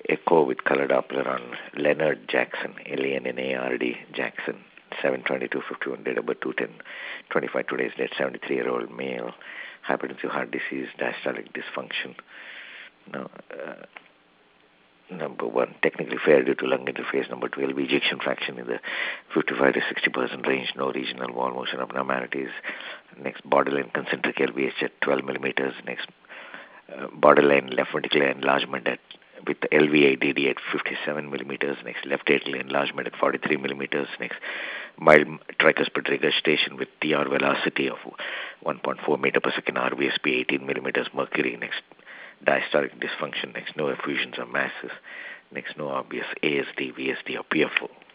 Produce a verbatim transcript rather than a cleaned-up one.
echo with color Doppler on Leonard Jackson, L E N N A R D, Jackson, seven twenty-two fifty-one, date of birth two ten twenty-five, today's date, seventy-three-year-old male, hypertensive heart disease, diastolic dysfunction. No, uh, Number one, technically fair due to lung interface. Number two, L V ejection fraction in the fifty-five to sixty percent range. No regional wall motion abnormalities. Next, borderline concentric L V H at twelve millimeters. Next, uh, borderline left ventricular enlargement at with the L V A D D at fifty-seven millimeters. Next, left atrial enlargement at forty-three millimeters. Next, mild tricuspid regurgitation with T R velocity of one point four meter per second. R V S P eighteen millimeters mercury. Next, diastolic dysfunction. Next, no effusions or masses. Next, no obvious A S D, V S D, or P F O.